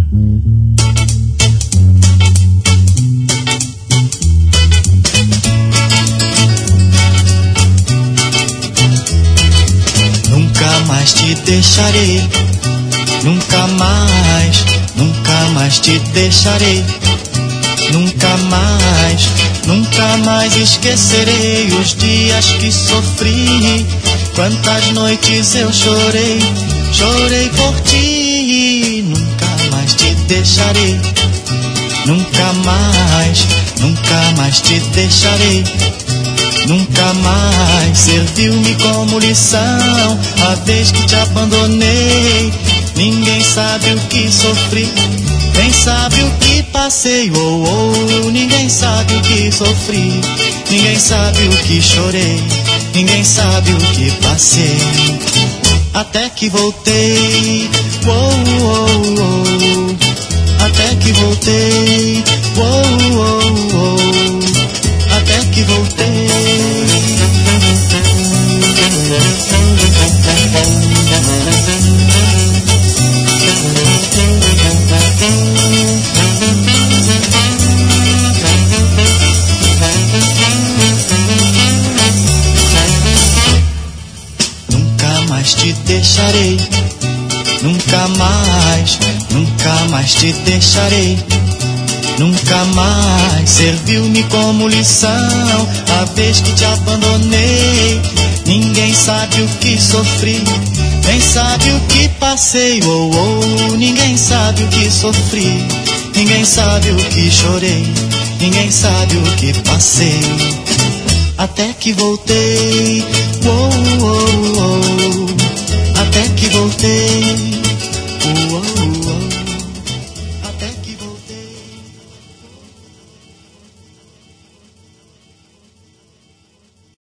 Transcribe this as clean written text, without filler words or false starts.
Nunca mais te deixarei, nunca mais te deixarei, nunca mais esquecerei os dias que sofri, quantas noites eu chorei por ti. Nunca mais te deixarei, nunca mais te deixarei, nunca mais. Serviu-me como lição a vez que te abandonei. Ninguém sabe o que sofri, nem sabe o que passei. Ninguém sabe o que sofri, ninguém sabe o que chorei, ninguém sabe o que passei. Até que voltei, até que voltei, até que voltei. Nunca mais te deixarei, nunca mais te deixarei, nunca mais. Serviu-me como lição a vez que te abandonei. Ninguém sabe o que sofri, nem sabe o que passei. Ninguém sabe o que sofri, ninguém sabe o que chorei, ninguém sabe o que passei. Até que voltei, até que voltei,